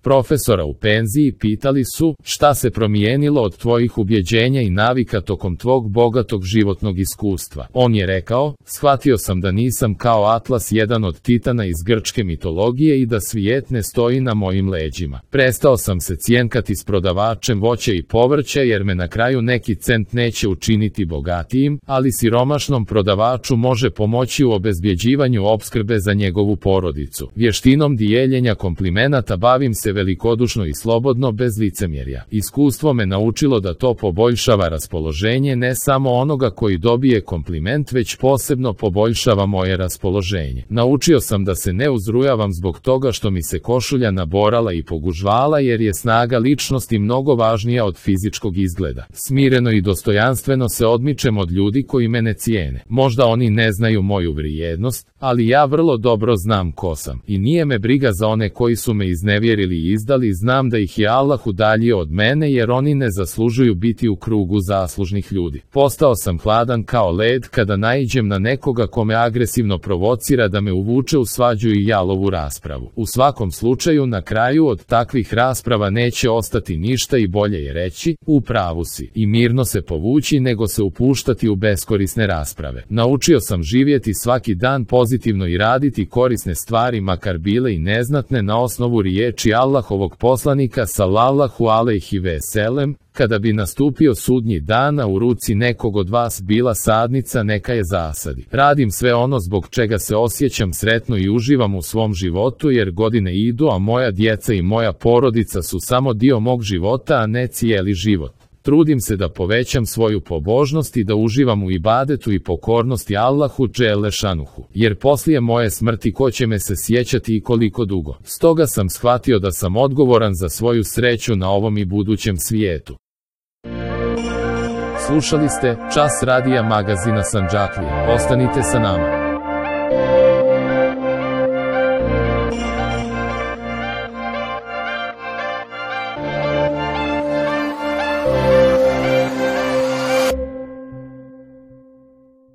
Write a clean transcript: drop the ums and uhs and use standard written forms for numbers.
profesora u penziji pitali su, šta se promijenilo od tvojih ubjeđenja i navika tokom tvog bogatog životnog iskustva. On je rekao, shvatio sam da nisam kao Atlas, jedan od titana iz grčke mitologije, i da svijet ne stoji na mojim leđima. Prestao sam se cjenkati s prodavačem voća i povrća jer me na kraju neki cent neće učiniti bogatijim, ali siromašnom prodavaču može pomoći u obezbjeđivanju opskrbe za njegovu porodicu. Vještinom dijeljenja komplimenata bavim se velikodušno i slobodno, bez licemjerja. Iskustvo me naučilo da to poboljšava raspoloženje ne samo onoga koji dobije kompliment, već posebno poboljšava moje raspoloženje. Naučio sam da se ne uzrujavam zbog toga što mi se košulja naborala i pogužvala, jer je snaga ličnosti mnogo važnija od fizičkog izgleda. Smireno i dostojanstveno se odmičem od ljudi koji mene cijene. Možda oni ne znaju moju vrijednost, ali ja vrlo dobro znam ko sam. I nije me briga za one koji su me iznevjerili i izdali, znam da ih je Allah udaljio od mene jer oni ne zaslužuju biti u krugu zaslužnih ljudi. Postao sam hladan kao led kada naiđem na nekoga ko me agresivno provocira da me uvuče u svađu i jalovu raspravu. U svakom slučaju, na kraju od takvih rasprava neće ostati ništa i bolje je reći, u pravu si, i mirno se povući nego se upuštati u beskorisne rasprave. Naučio sam živjeti svaki dan pozitivno i raditi korisne stvari, makar bile i neznatne, na osnovu riječi Allahovog poslanika sallallahu alejhi ve sellem, kada bi nastupio sudnji dan, a u ruci nekog od vas bila sadnica, neka je zasadi. Radim sve ono zbog čega se osjećam sretno i uživam u svom životu, jer godine idu, a moja djeca i moja porodica su samo dio mog života, a ne cijeli život. Trudim se da povećam svoju pobožnost i da uživam u ibadetu i pokornosti Allahu dželle šanuhu, jer poslije moje smrti ko će me se sjećati i koliko dugo. Stoga sam shvatio da sam odgovoran za svoju sreću na ovom i budućem svijetu. Slušali ste Čas radija magazina Sandžaklija. Ostanite sa nama.